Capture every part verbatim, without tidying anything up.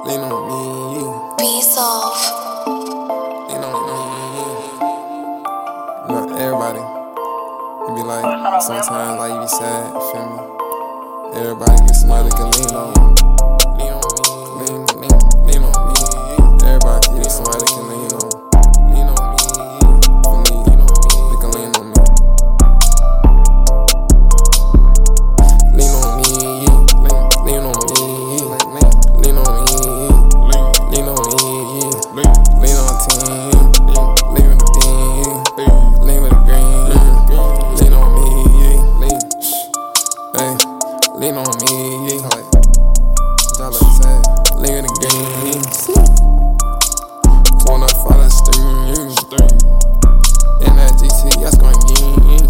Lean on me. Peace off. Lean on me. Not everybody. You be like, sometimes like you be sad, you feel me? Everybody get somebody that can lean on. Lean on me. Lean, lean, lean on me. Everybody can get somebody that can lean on. Lean on me. For me, lean on me. They can lean on me. Lean on me. Lean, lean on me. Lean, lean on me. Lean, lean on me. Lean, lean on team. Lean with the team. Lean with the green. Lean on me. Lean, hey, lean on me. Like, y'all like that. Lean with the green. Phone up for the stream. In that G T, that's going green.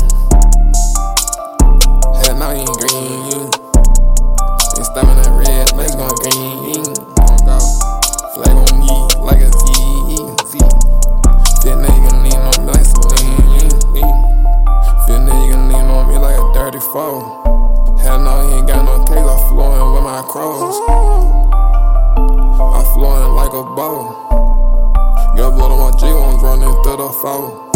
Head now ain't green. Ain't stepping that red, legs going green. On go, flag on me like a Z. Feel nigga lean on me like some lean. Feel nigga lean on me like a dirty foe. Hell no, he ain't got no case, I'm flowing with my crows. I'm flowing like a bow. Your blood on my G, I'm running through the foe.